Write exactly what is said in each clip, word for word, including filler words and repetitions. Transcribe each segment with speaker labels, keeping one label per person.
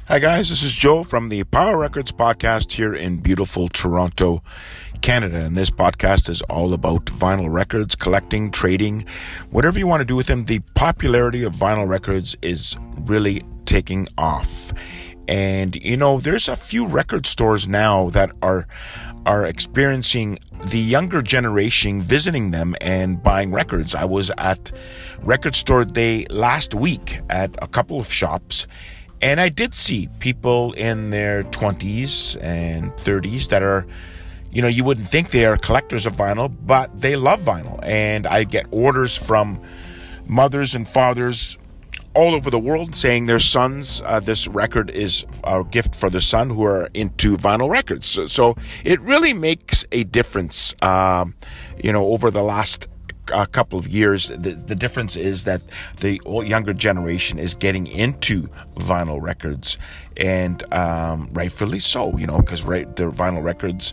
Speaker 1: Hi guys, this is Joe from the Power Records podcast here in beautiful Toronto, Canada. And this podcast is all about vinyl records, collecting, trading, whatever you want to do with them. The popularity of vinyl records is really taking off. And, you know, there's a few record stores now that are are experiencing the younger generation visiting them and buying records. I was at Record Store Day last week at a couple of shops, and I did see people in their twenties and thirties that are, you know, you wouldn't think they are collectors of vinyl, but they love vinyl. And I get orders from mothers and fathers all over the world saying their sons, uh, this record is a gift for their son who are into vinyl records. So, so it really makes a difference, um, you know, over the last a couple of years. The, the difference is that the younger generation is getting into vinyl records, and um, rightfully so, you know, because right, the vinyl records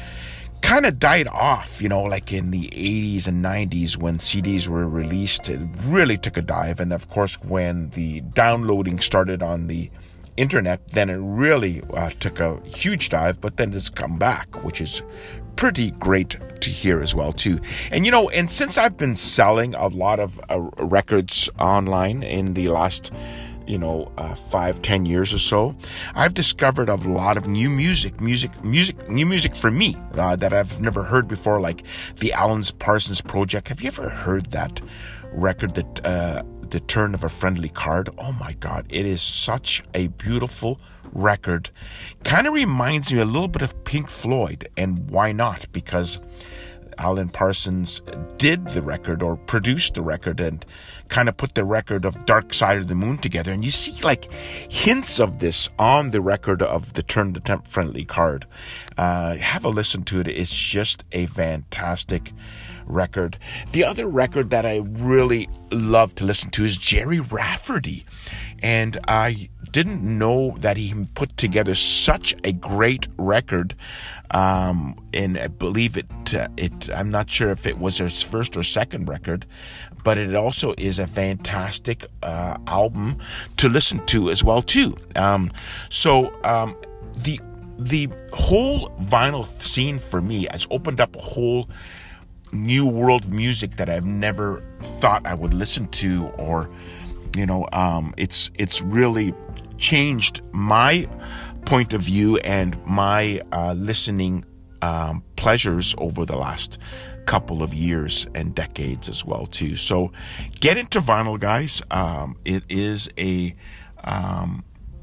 Speaker 1: kind of died off, you know, like in the eighties and nineties when C Ds were released. It really took a dive. And of course, when the downloading started on the internet, then it really uh, took a huge dive, but then it's come back, which is pretty great to hear as well too. And you know, and since I've been selling a lot of uh, records online in the last you know, uh, five, ten years or so, I've discovered a lot of new music, music, music, new music for me uh, that I've never heard before, like the Alan Parsons Project. Have you ever heard that record, that uh, The Turn of a Friendly Card? Oh my God, it is such a beautiful record. Kind of reminds me a little bit of Pink Floyd, and why not? Because Alan Parsons did the record, or produced the record, and kind of put the record of Dark Side of the Moon together. And you see like hints of this on the record of the Turn the Temp Friendly Card. Uh, have a listen to it. It's just a fantastic record. The other record that I really love to listen to is Gerry Rafferty. And I didn't know that he put together such a great record. Um, and I believe it, uh, it, I'm not sure if it was his first or second record, but it also is a fantastic, uh, album to listen to as well, too. Um, so, um, the, the whole vinyl scene for me has opened up a whole new world of music that I've never thought I would listen to, or, you know, um, it's, it's really changed my point of view and my uh, listening um, pleasures over the last couple of years and decades as well too. So get into vinyl, guys. Um, it is a um,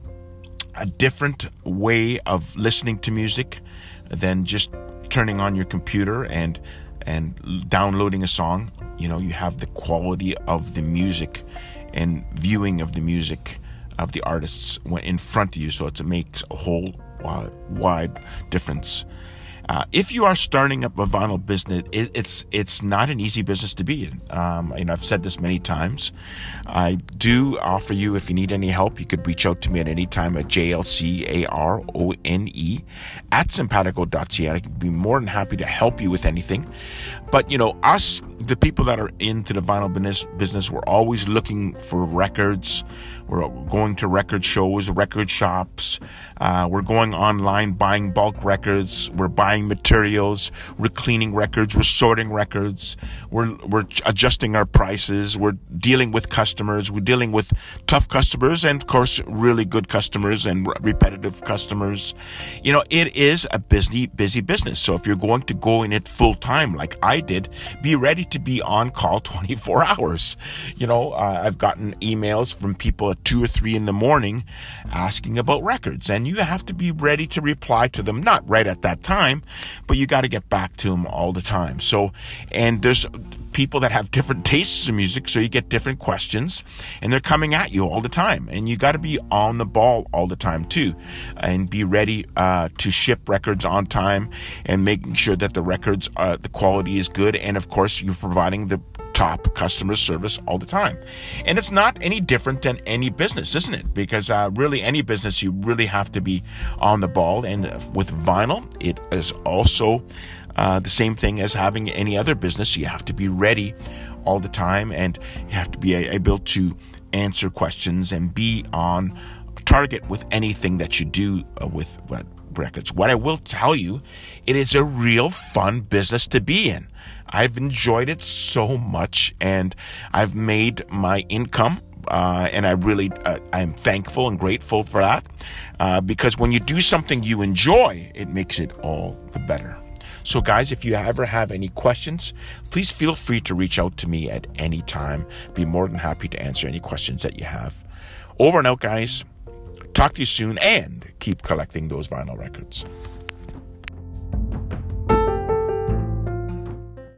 Speaker 1: a different way of listening to music than just turning on your computer and and downloading a song. You know, you have the quality of the music and viewing of the music of the artists in front of you, so it makes a whole wide, wide difference. Uh, if you are starting up a vinyl business, it, it's it's not an easy business to be in. Um, and I've said this many times. I do offer you, if you need any help, you could reach out to me at any time at J L C A R O N E at simpatico dot C A. I could be more than happy to help you with anything. But, you know, us, the people that are into the vinyl business, business, we're always looking for records. We're going to record shows, record shops. Uh, we're going online, buying bulk records. We're buying materials. We're cleaning records. We're sorting records. We're we're adjusting our prices. We're dealing with customers. We're dealing with tough customers and, of course, really good customers and repetitive customers. You know, it is a busy, busy business. So if you're going to go in it full time, like I did, be ready to be on call twenty-four hours. You know, uh, I've gotten emails from people at two or three in the morning asking about records, and you have to be ready to reply to them, not right at that time, but you got to get back to them all the time. So, and there's people that have different tastes in music, so you get different questions, and they're coming at you all the time, and you got to be on the ball all the time too, and be ready uh, to ship records on time, and making sure that the records, uh, the quality is good, and of course you're providing the top customer service all the time. And it's not any different than any business, isn't it? Because uh, really any business, you really have to be on the ball. And with vinyl, it is also uh, the same thing as having any other business. You have to be ready all the time, and you have to be able to answer questions and be on target with anything that you do uh, with uh, records. What I will tell you, it is a real fun business to be in. I've enjoyed it so much, and I've made my income, uh, and I really, uh, I'm thankful and grateful for that, uh, because when you do something you enjoy, it makes it all the better. So guys, if you ever have any questions, please feel free to reach out to me at any time. Be more than happy to answer any questions that you have. Over and out, guys. Talk to you soon, and keep collecting those vinyl records.